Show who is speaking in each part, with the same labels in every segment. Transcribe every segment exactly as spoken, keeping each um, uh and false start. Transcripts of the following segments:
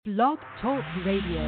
Speaker 1: Blog Talk Radio.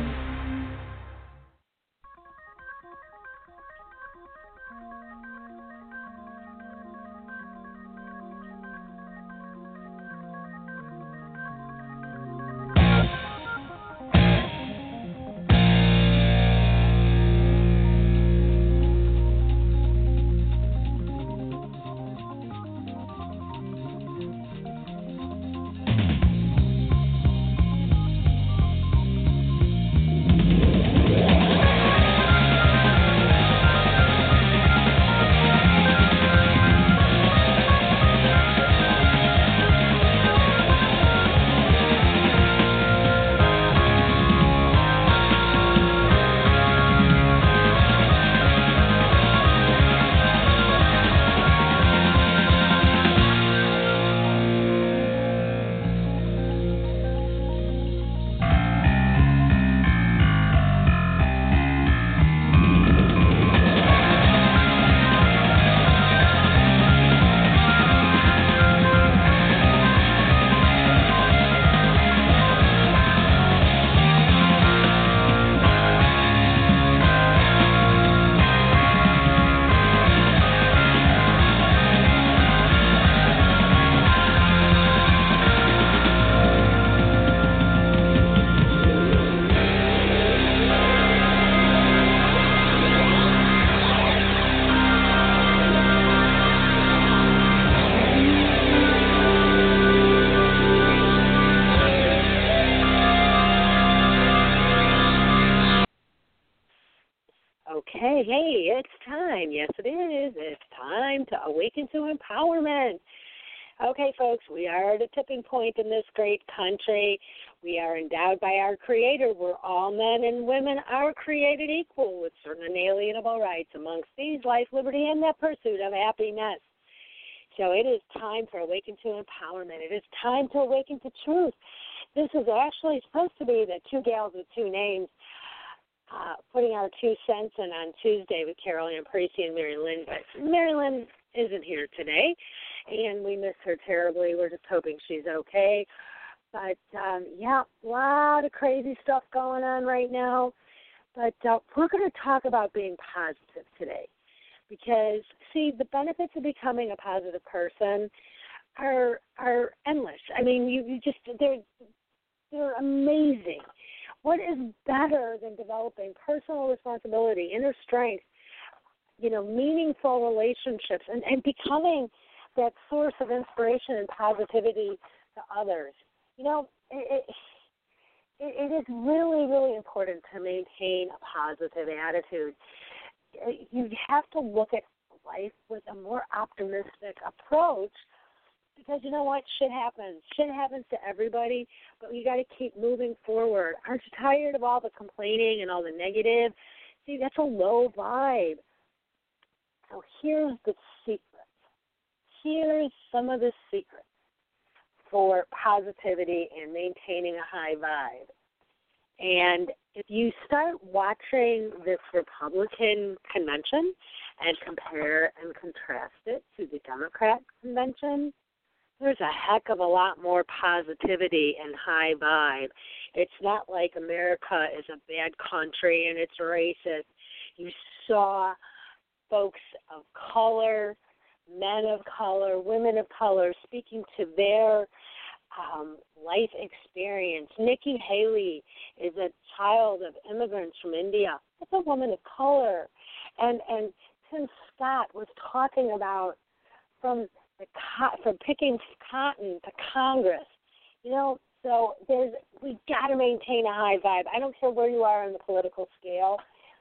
Speaker 2: Okay, hey, it's time. Yes, it is. It's time to awaken to empowerment. Okay, folks, we are at a tipping point in this great country. We are endowed by our Creator, where all men and women are created equal with certain inalienable rights amongst these life, liberty, and the pursuit of happiness. So it is time for awaken to empowerment. It is time to awaken to truth. This is actually supposed to be the Two Gals with Two Names, Uh, putting our two cents in on Tuesday with Carol Ann Parisi and Mary Lynn, but Mary Lynn isn't here today, and we miss her terribly. We're just hoping she's okay. But, um, yeah, a lot of crazy stuff going on right now. But uh, we're going to talk about being positive today because, see, the benefits of becoming a positive person are are endless. I mean, you, you just, they're, they're amazing. What is better than developing personal responsibility, inner strength, you know, meaningful relationships, and, and becoming that source of inspiration and positivity to others? You know, it, it, it is really, really important to maintain a positive attitude. You have to look at life with a more optimistic approach. Because you know what? Shit happens. Shit happens to everybody, but you got to keep moving forward. Aren't you tired of all the complaining and all the negative? See, that's a low vibe. So here's the secret. Here's some of the secrets for positivity and maintaining a high vibe. And if you start watching this Republican convention and compare and contrast it to the Democrat convention, there's a heck of a lot more positivity and high vibe. It's not like America is a bad country and it's racist. You saw folks of color, men of color, women of color speaking to their um, life experience. Nikki Haley is a child of immigrants from India. That's a woman of color. And, and Tim Scott was talking about from The co- from picking cotton to Congress, you know, so there's we got to maintain a high vibe. I don't care where you are on the political scale.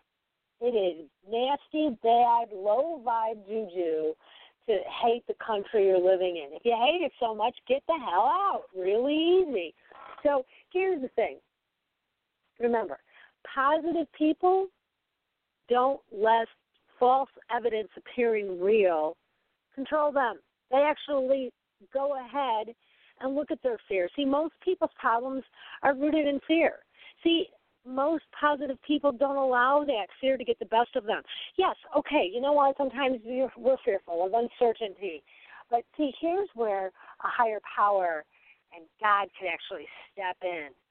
Speaker 2: It is nasty, bad, low vibe juju to hate the country you're living in. If you hate it so much, get the hell out. Really easy. So here's the thing. Remember, positive people don't let false evidence appearing real control them. They actually go ahead and look at their fear. See, most people's problems are rooted in fear. See, most positive people don't allow that fear to get the best of them. Yes, okay, you know what? Sometimes we're, we're fearful of uncertainty. But see, here's where a higher power and God could actually step in.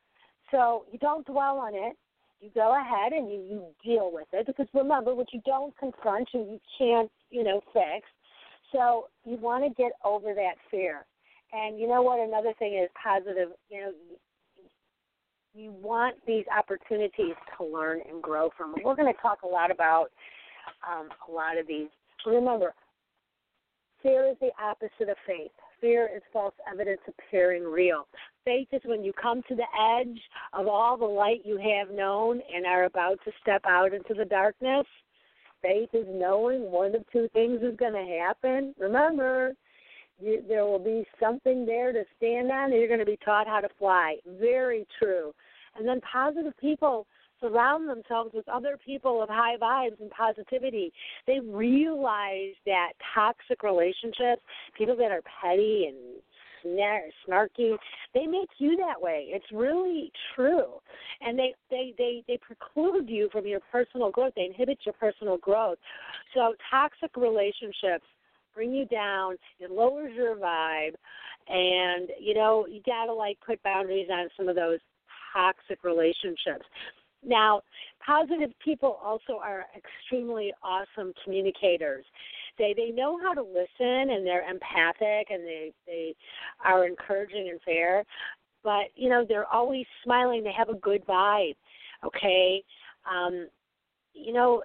Speaker 2: So you don't dwell on it. You go ahead and you, you deal with it, because remember, what you don't confront, you, you can't, you know, fix. So you want to get over that fear. And you know what? Another thing is positive, you know, you want these opportunities to learn and grow from. We're going to talk a lot about um, a lot of these. Remember, fear is the opposite of faith. Fear is false evidence appearing real. Faith is when you come to the edge of all the light you have known and are about to step out into the darkness. Faith is knowing one of two things is going to happen. Remember, you, there will be something there to stand on, and you're going to be taught how to fly. Very true. And then positive people surround themselves with other people of high vibes and positivity. They realize that toxic relationships, people that are petty and snarky, they make you that way. It's really true. And they, they, they, they preclude you from your personal growth. They inhibit your personal growth. So toxic relationships bring you down. It lowers your vibe. And, you know, you got to, like, put boundaries on some of those toxic relationships. Now, positive people also are extremely awesome communicators. They they know how to listen, and they're empathic, and they, they are encouraging and fair. But, you know, they're always smiling. They have a good vibe, okay? Um, you know,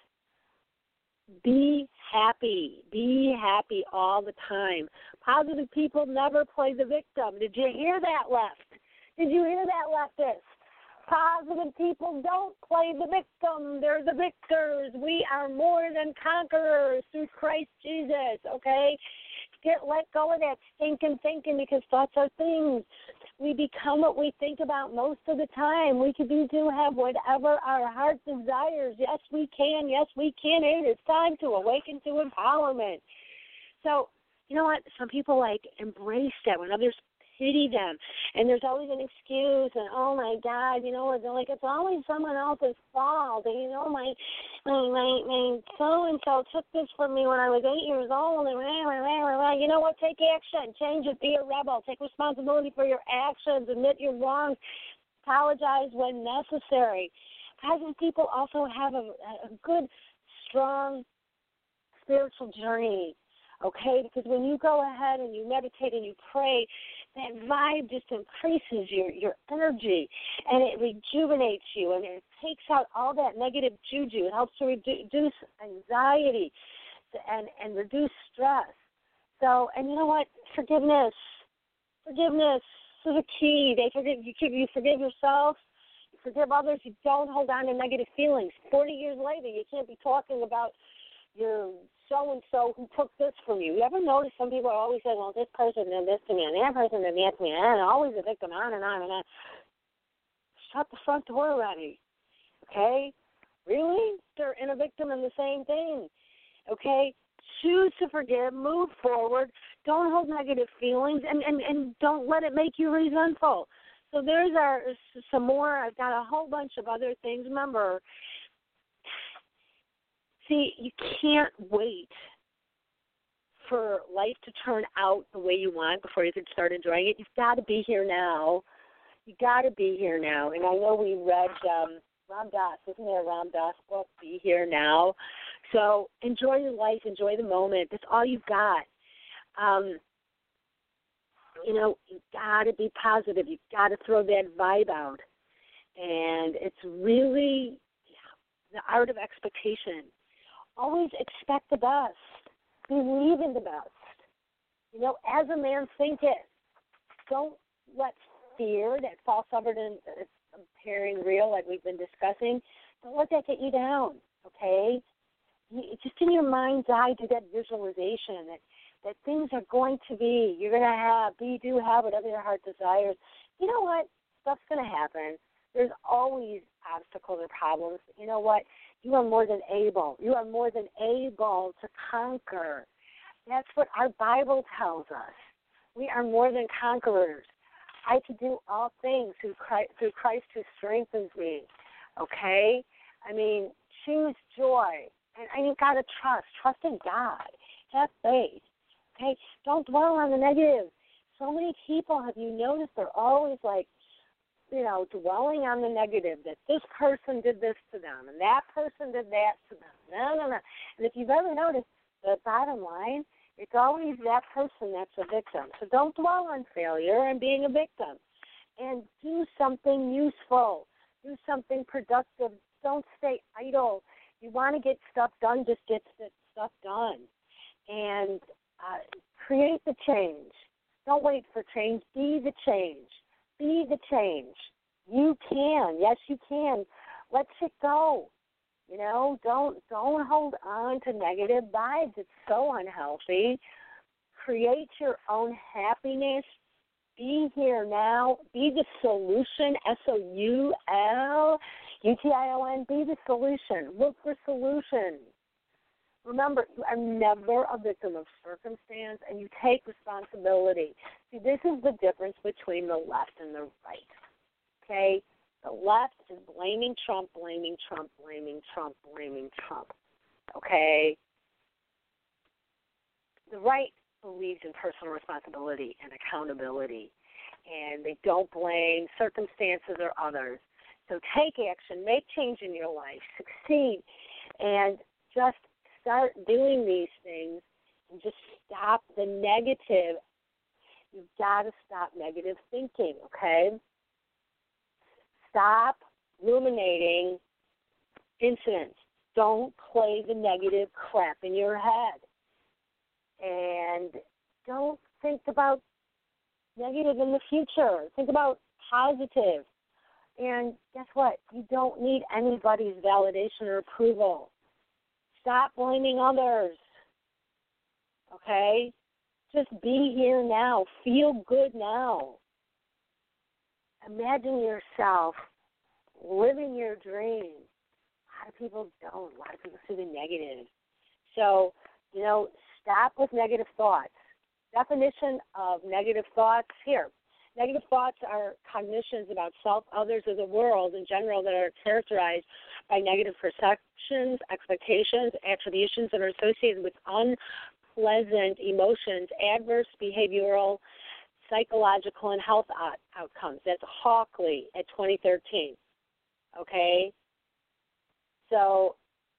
Speaker 2: be happy. Be happy all the time. Positive people never play the victim. Did you hear that, left? Did you hear that, leftist? Positive people don't play the victim. They're the victors. We are more than conquerors through Christ Jesus, okay? Get let go of that stinking thinking, because thoughts are things. We become what we think about most of the time. We can do, do have whatever our heart desires. Yes, we can. Yes, we can. It is time to awaken to empowerment. So, you know what? Some people, like, embrace that when others pity them, and there's always an excuse, and oh my God, you know, they're like, it's always someone else's fault, and you know, my my my, my so and so took this from me when I was eight years old, and rah, rah, rah, rah, rah. You know what? Take action, change it, be a rebel, take responsibility for your actions, admit your wrongs, apologize when necessary. Positive people also have a, a good, strong spiritual journey. Okay, because when you go ahead and you meditate and you pray, that vibe just increases your, your energy, and it rejuvenates you, and it takes out all that negative juju. It helps to redu- reduce anxiety and, and reduce stress. So, and you know what? Forgiveness. Forgiveness is a key. They forgive you. You forgive yourself. You forgive others. You don't hold on to negative feelings. Forty years later, you can't be talking about your so-and-so who took this from you. You ever notice some people are always saying, well, this person did this to me, and that person did that to me, and always a victim, on and on and on. Shut the front door already, okay? Really? They're in a victim in the same thing, okay? Choose to forgive, move forward, don't hold negative feelings, and, and, and don't let it make you resentful. So there's our some more. I've got a whole bunch of other things. Remember, see, you can't wait for life to turn out the way you want before you can start enjoying it. You've got to be here now. You've got to be here now. And I know we read um, Ram Dass, isn't there a Ram Dass book, Be Here Now? So enjoy your life. Enjoy the moment. That's all you've got. Um, you know, you've got to be positive. You've got to throw that vibe out. And it's really the art of expectation. Always expect the best. Believe in the best. You know, as a man thinketh. Don't let fear, that false evidence appearing real, like we've been discussing, don't let that get you down, okay? You, just in your mind's eye, do that visualization that, that things are going to be. You're going to have, be, do, have whatever your heart desires. You know what? Stuff's going to happen. There's always obstacles or problems. You know what? You are more than able. You are more than able to conquer. That's what our Bible tells us. We are more than conquerors. I can do all things through Christ, through Christ who strengthens me. Okay? I mean, choose joy. And, and you've got to trust. Trust in God. Have faith. Okay? Don't dwell on the negative. So many people, have you noticed, they're always like, you know, dwelling on the negative, that this person did this to them and that person did that to them. No, no, no. And if you've ever noticed, the bottom line, it's always that person that's a victim. So don't dwell on failure and being a victim. And do something useful. Do something productive. Don't stay idle. You want to get stuff done, just get stuff done. And uh, create the change. Don't wait for change. Be the change. Be the change. You can. Yes, you can. Let it go. You know, don't don't hold on to negative vibes. It's so unhealthy. Create your own happiness. Be here now. Be the solution. S O U L U T I O N. Be the solution. Look for solutions. Remember, you are never a victim of circumstance, and you take responsibility. See, this is the difference between the left and the right. Okay? The left is blaming Trump, blaming Trump, blaming Trump, blaming Trump. Okay? The right believes in personal responsibility and accountability, and they don't blame circumstances or others. So take action, make change in your life, succeed, and just start doing these things and just stop the negative. You've got to stop negative thinking, okay? Stop ruminating incidents. Don't play the negative crap in your head. And don't think about negative in the future. Think about positive. And guess what? You don't need anybody's validation or approval. Stop blaming others. Okay? Just be here now. Feel good now. Imagine yourself living your dream. A lot of people don't. A lot of people see the negative. So, you know, stop with negative thoughts. Definition of negative thoughts here. Negative thoughts are cognitions about self, others, or the world in general that are characterized by negative perceptions, expectations, attributions that are associated with unpleasant emotions, adverse behavioral, psychological, and health out- outcomes. That's Hawkley at twenty thirteen. Okay? So,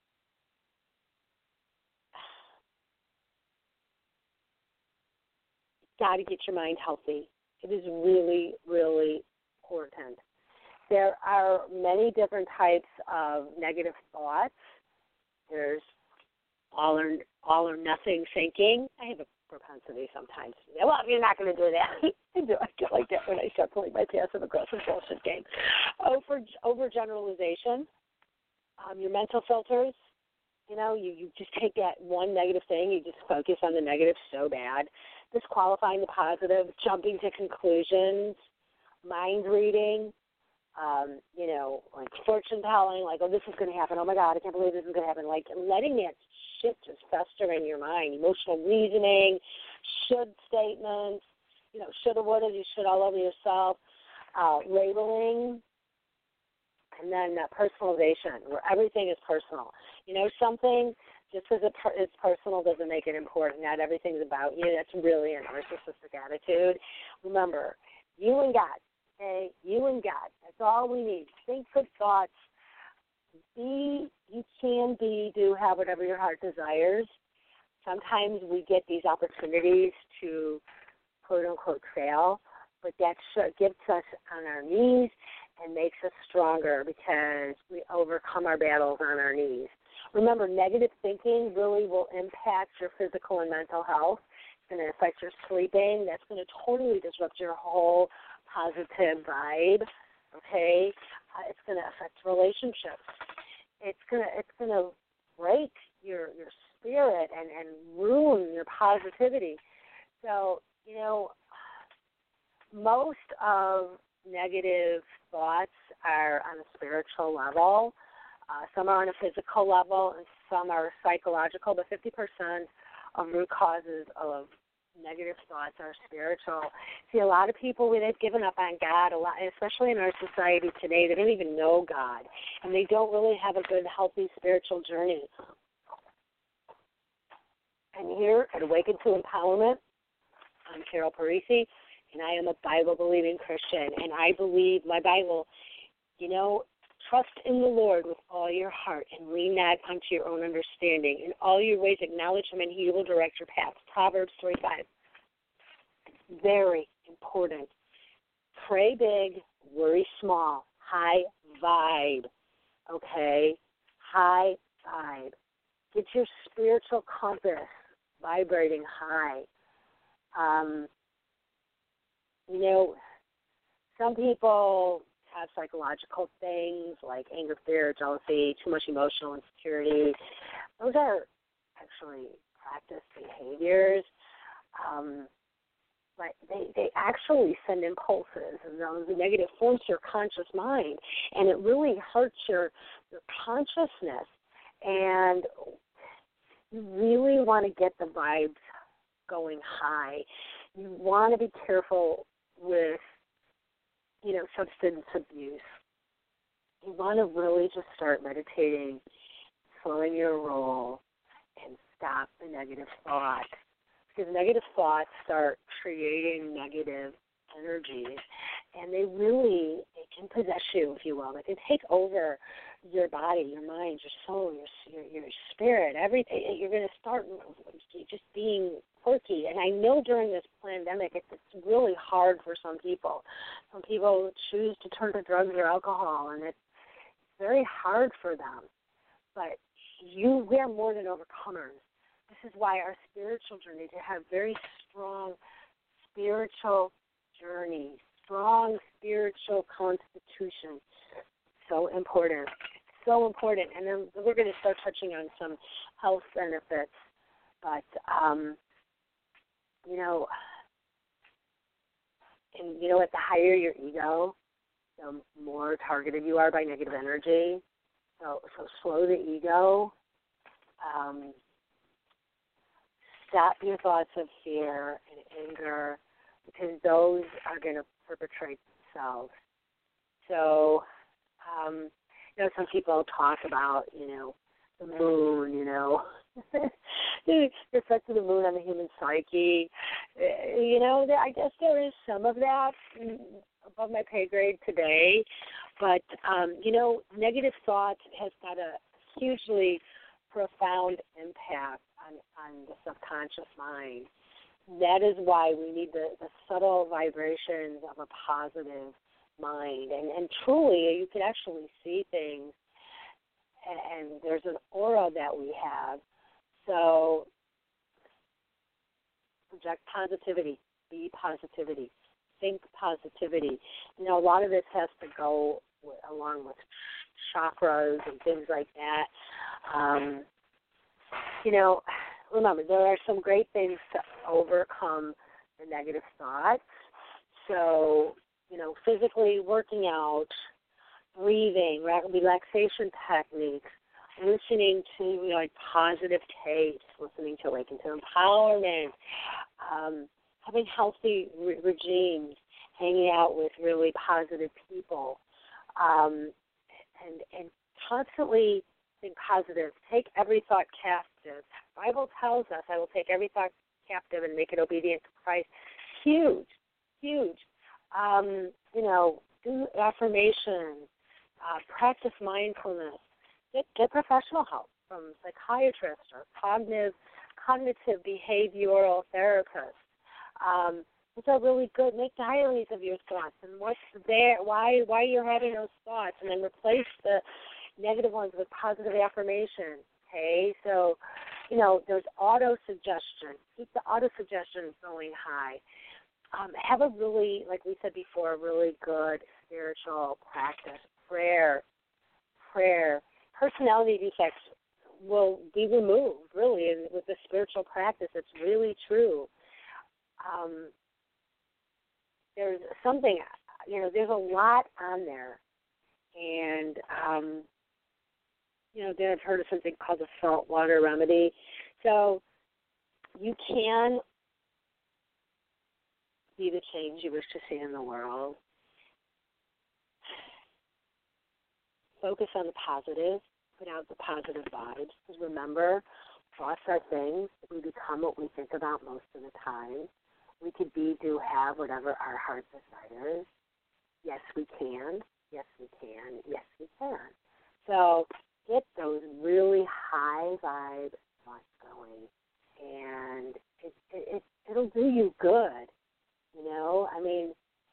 Speaker 2: got to get your mind healthy. It is really, really important. There are many different types of negative thoughts. There's all or all or nothing thinking. I have a propensity sometimes to do that. Well, you're not going to do that. I do. I get like that when I start playing my passive aggressive bullshit game. Over overgeneralization. Um, your mental filters. You know, you, you just take that one negative thing, you just focus on the negative so bad. Disqualifying the positive, jumping to conclusions, mind reading, um, you know, like fortune telling, like, oh, this is going to happen. Oh, my God, I can't believe this is going to happen. Like, letting that shit just fester in your mind. Emotional reasoning, should statements, you know, shoulda, woulda, you should all over yourself. Uh, labeling. And then uh, personalization, where everything is personal. You know, something, just because it per- it's personal doesn't make it important. Not everything's about you. That's really a narcissistic attitude. Remember, you and God, okay? You and God. That's all we need. Think good thoughts. Be, you can be, do, have whatever your heart desires. Sometimes we get these opportunities to, quote-unquote, fail, but that gets us on our knees and makes us stronger because we overcome our battles on our knees. Remember, negative thinking really will impact your physical and mental health. It's going to affect your sleeping. That's going to totally disrupt your whole positive vibe, okay? Uh, it's going to affect relationships. It's going to it's going to break your, your spirit and, and ruin your positivity. So, you know, most of negative thoughts are on a spiritual level. Uh, some are on a physical level, and some are psychological, but fifty percent of root causes of negative thoughts are spiritual. See, a lot of people, they've given up on God, a lot, especially in our society today, they don't even know God, and they don't really have a good, healthy spiritual journey. And here at Awaken to Empowerment, I'm Carol Parisi, and I am a Bible-believing Christian, and I believe my Bible, you know, trust in the Lord with all your heart and lean not unto your own understanding. In all your ways acknowledge him, and he will direct your paths. Proverbs three five. It's very important. Pray big, worry small. High vibe, okay? High vibe. Get your spiritual compass vibrating high. Um, you know, some people have psychological things like anger, fear, jealousy, too much emotional insecurity. Those are actually practice behaviors. Um, but they, they actually send impulses, and those negative forms your conscious mind, and it really hurts your, your consciousness. And you really want to get the vibes going high. You want to be careful with, you know, substance abuse. You want to really just start meditating, slowing your roll, and stop the negative thoughts. Because negative thoughts start creating negative energies, and they really, they can possess you, if you will. They can take over your body, your mind, your soul, your your, your spirit, everything. You're going to start just being quirky. And I know during this pandemic, it's, it's really hard for some people. Some people choose to turn to drugs or alcohol, and it's very hard for them. But you, we are more than overcomers. This is why our spiritual journey, to have very strong spiritual journey, strong spiritual constitution, so important. So important. And then we're going to start touching on some health benefits. But, um, you know, and you know what, the higher your ego, the more targeted you are by negative energy. So, so slow the ego. Um, stop your thoughts of fear and anger, because those are going to perpetrate themselves. So, um, you know, some people talk about, you know, the moon, you know, the effects of the moon on the human psyche. You know, I guess there is some of that above my pay grade today. But, um, you know, negative thoughts has got a hugely profound impact on, on the subconscious mind. That is why we need the, the subtle vibrations of a positive mind. And, and truly, you can actually see things, and, and there's an aura that we have. So project positivity, be positivity, think positivity. You know, a lot of this has to go with, along with chakras and things like that. Um, you know, remember, there are some great things to overcome the negative thoughts. So, you know, physically working out, breathing, relaxation techniques, listening to, you know, like positive tapes, listening to Awaken to Empowerment, um, having healthy re- regimes, hanging out with really positive people, um, and and constantly think positive. Take every thought captive. The Bible tells us, I will take every thought captive and make it obedient to Christ. Huge, huge. Um, you know, do affirmations, uh, practice mindfulness. Get, get professional help from psychiatrists or cognitive, cognitive behavioral therapists. Um, those are really good. Make diaries of your thoughts and what's there, why why you're having those thoughts, and then replace the negative ones with positive affirmations. Okay, so you know there's auto suggestion. Keep the auto suggestions going high. Um, have a really, like we said before, a really good spiritual practice. Prayer, prayer. Personality defects will be removed, really, and with the spiritual practice. It's really true. Um, there's something, you know, there's a lot on there. And, um, you know, then I've heard of something called the saltwater remedy. So you can be the change you wish to see in the world. Focus on the positive. Put out the positive vibes. Because remember, thoughts are things. We become what we think about most of the time. We could be, do, have whatever our heart desires. Yes, we can. Yes, we can. Yes, we can. So get those really high vibe thoughts going, and it, it, it, it'll do you good. You know, I mean,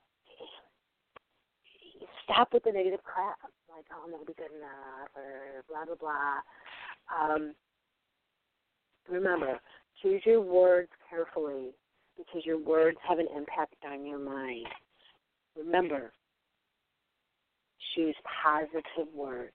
Speaker 2: stop with the negative crap, like, oh, I'm not be good enough, or blah, blah, blah. Um, remember, choose your words carefully, because your words have an impact on your mind. Remember, choose positive words,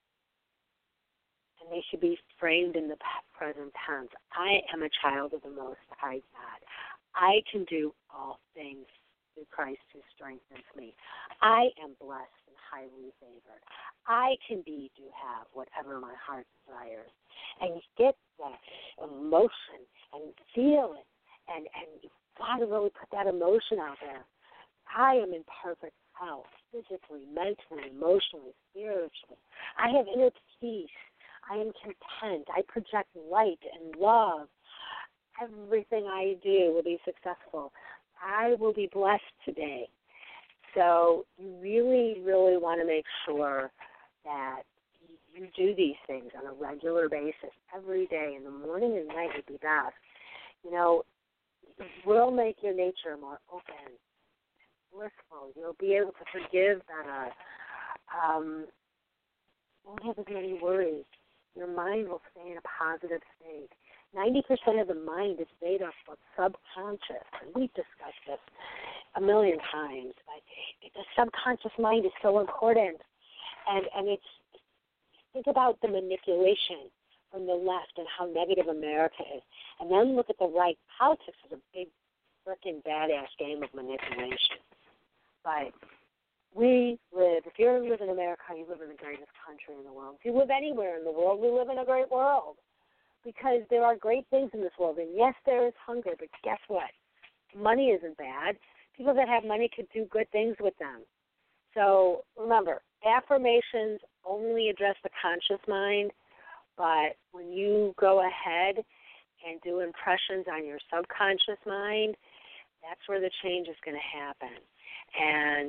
Speaker 2: and they should be framed in the present tense. I am a child of the Most High God. I can do all things through Christ who strengthens me. I am blessed and highly favored. I can be, do, have whatever my heart desires. And get that emotion and feel it, and, and you've got to really put that emotion out there. I am in perfect health, physically, mentally, emotionally, spiritually. I have inner peace. I am content. I project light and love. Everything I do will be successful. I will be blessed today. So you really, really want to make sure that you do these things on a regular basis, every day, in the morning and night would be best. You know, it will make your nature more open, blissful. You'll be able to forgive better. Um, you won't have as many worries. Your mind will stay in a positive state. ninety percent of the mind is made up of subconscious, and we've discussed this a million times. But the subconscious mind is so important, and and it's think about the manipulation from the left and how negative America is, and then look at the right. Politics is a big, freaking badass game of manipulation. But we live, if you live in America, you live in the greatest country in the world. If you live anywhere in the world, we live in a great world. Because there are great things in this world. And yes, there is hunger, but guess what? Money isn't bad. People that have money could do good things with them. So remember, affirmations only address the conscious mind, but when you go ahead and do impressions on your subconscious mind, that's where the change is going to happen. And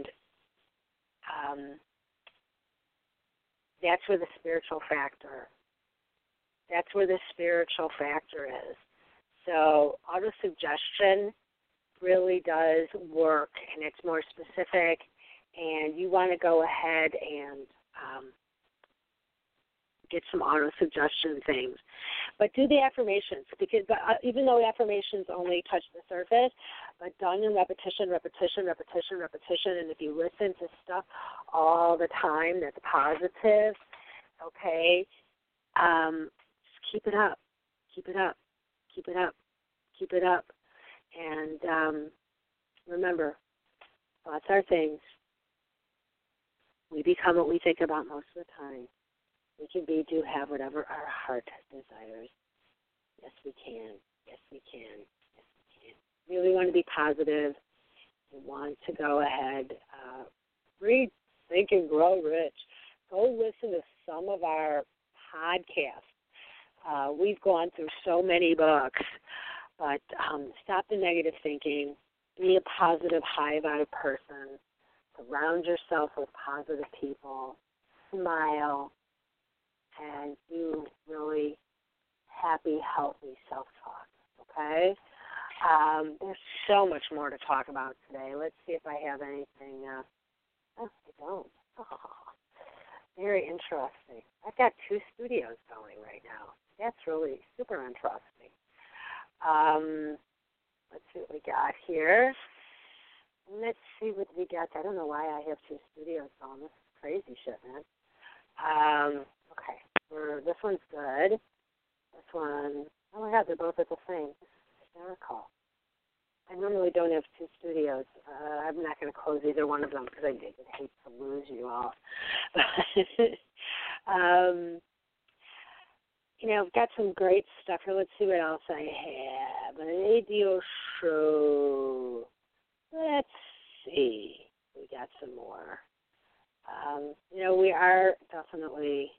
Speaker 2: um, that's where the spiritual factor That's where the spiritual factor is. So autosuggestion really does work, and it's more specific, and you want to go ahead and um, get some autosuggestion things. But do the affirmations, because uh, even though affirmations only touch the surface, but done in repetition, repetition, repetition, repetition, and if you listen to stuff all the time that's positive, okay, um, keep it up, keep it up, keep it up, keep it up. And um, remember, thoughts are things. We become what we think about most of the time. We can be, do, have whatever our heart desires. Yes, we can. Yes, we can. Yes, we can. We really want to be positive. We want to go ahead, uh, read, think, and grow rich. Go listen to some of our podcasts. Uh, we've gone through so many books, but um, stop the negative thinking. Be a positive, high-vibe person. Surround yourself with positive people. Smile. And do really happy, healthy self-talk, okay? Um, there's so much more to talk about today. Let's see if I have anything. Uh, oh, I don't. Oh, very interesting. I've got two studios going right now. That's really super interesting. Um, let's see what we got here. Let's see what we got. I don't know why I have two studios going. This is crazy shit, man. Um, okay. We're, this one's good. This one, oh my God, they're both at the same. This is hysterical. I normally don't have two studios. Uh, I'm not going to close either one of them because I did hate to lose you all. um, you know, I've got some great stuff here. Let's see what else I have. An radio show. Let's see. We got some more. Um, you know, we are definitely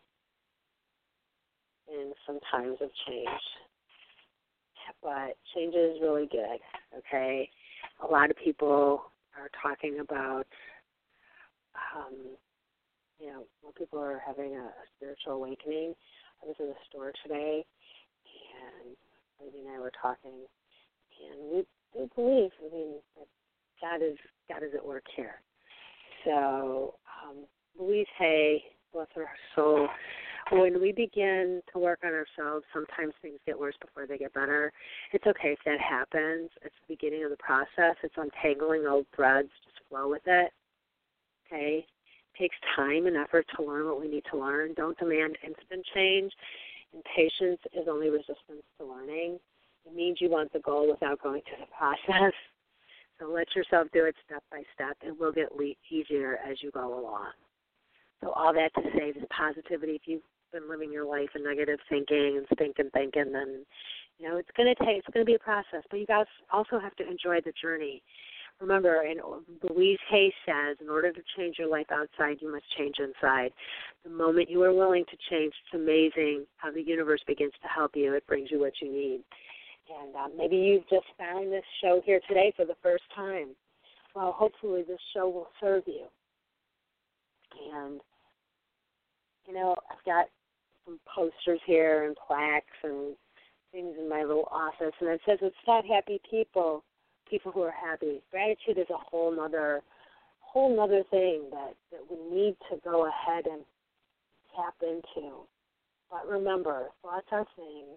Speaker 2: in some times of change, but change is really good, okay? a lot of people are talking about, um, you know, more people are having a, a spiritual awakening. I was in the store today, and Lady and I were talking, and we do believe, I mean, that God is God is at work here. So um, Louise Hay, bless her soul, when we begin to work on ourselves, sometimes things get worse before they get better. It's okay if that happens. It's the beginning of the process. It's untangling old threads. Just flow with it. Okay? It takes time and effort to learn what we need to learn. Don't demand instant change. Impatience is only resistance to learning. It means you want the goal without going through the process. So let yourself do it step by step. It will get le- easier as you go along. So all that to say, this positivity, if you've been living your life in negative thinking and stinking thinking, then, you know, it's going to take, it's going to be a process. But you guys also have to enjoy the journey. Remember, and Louise Hay says, in order to change your life outside, you must change inside. The moment you are willing to change, it's amazing how the universe begins to help you. It brings you what you need. And um, maybe you've just found this show here today for the first time. Well, hopefully this show will serve you. And, you know, I've got some posters here and plaques and things in my little office, and it says it's not happy people, people who are happy. Gratitude is a whole nother, whole nother thing that, that we need to go ahead and tap into. But remember, thoughts are things.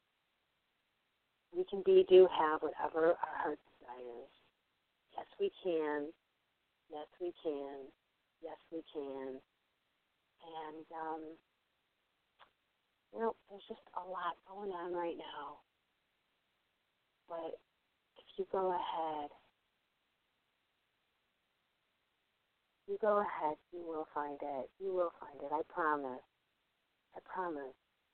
Speaker 2: We can be, do, have whatever our heart desires. Yes, we can. Yes, we can. Yes, we can. And, um, you know, there's just a lot going on right now. But if you go ahead, you go ahead, you will find it. You will find it. I promise. I promise.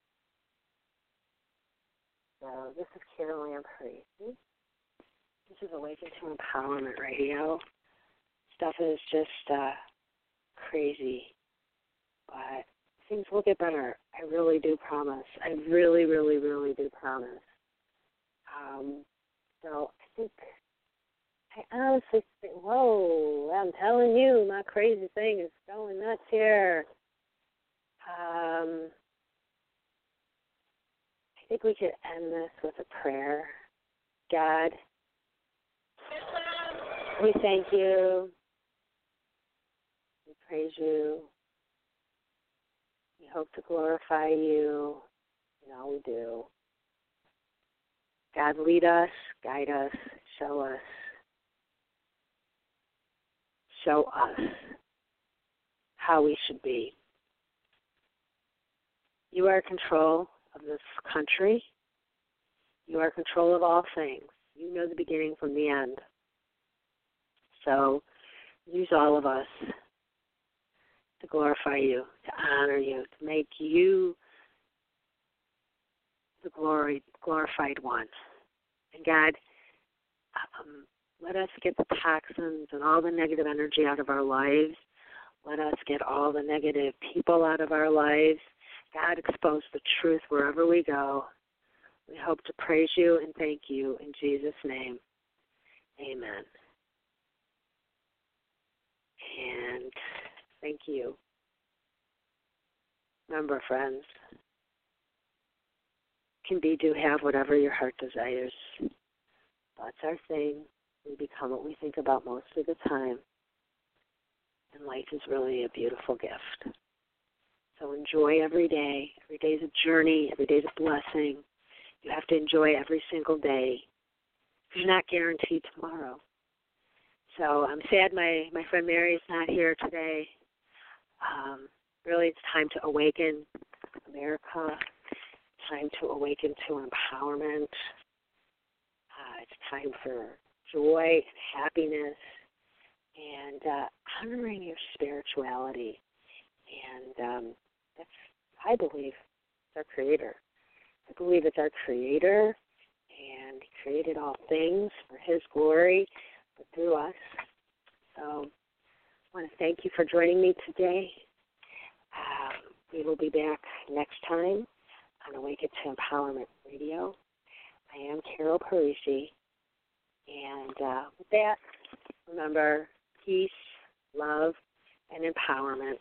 Speaker 2: So this is Carol Ann Parisi. This is Awaken to Empowerment Radio. Stuff is just uh, crazy, but things will get better. I really do promise. I really, really, really do promise. Um, so I think, I honestly think, whoa, I'm telling you, my crazy thing is going nuts here. Um, I think we could end this with a prayer. God, we thank you. We praise you. We hope to glorify you in all we do. God, lead us, guide us, show us. Show us how we should be. You are in control of this country. You are in control of all things. You know the beginning from the end. So use all of us to glorify you, to honor you, to make you the glory, glorified one. And God, um, let us get the toxins and all the negative energy out of our lives. Let us get all the negative people out of our lives. God, expose the truth wherever we go. We hope to praise you and thank you in Jesus' name. Amen. And thank you. Remember, friends, can be, do, have whatever your heart desires. Thoughts are things. We become what we think about most of the time. And life is really a beautiful gift. So enjoy every day. Every day is a journey. Every day is a blessing. You have to enjoy every single day. You're not guaranteed tomorrow. So I'm sad my, my friend Mary is not here today. Um, really, it's time to awaken America. Time to awaken to empowerment. Uh, it's time for joy and happiness and uh, honoring your spirituality. And um, that's, I believe, it's our Creator. I believe it's our Creator, and He created all things for His glory, but through us. So I want to thank you for joining me today. Um, we will be back next time on Awaken to Empowerment Radio. I am Carol Parisi, And uh, with that, remember peace, love, and empowerment.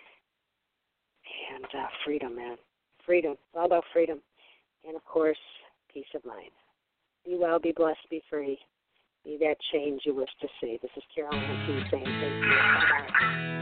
Speaker 2: And uh, freedom, man. Freedom. It's all about freedom. And, of course, peace of mind. Be well, be blessed, be free. Be that change you wish to see. This is Carol Ann T saying thank you. Bye-bye.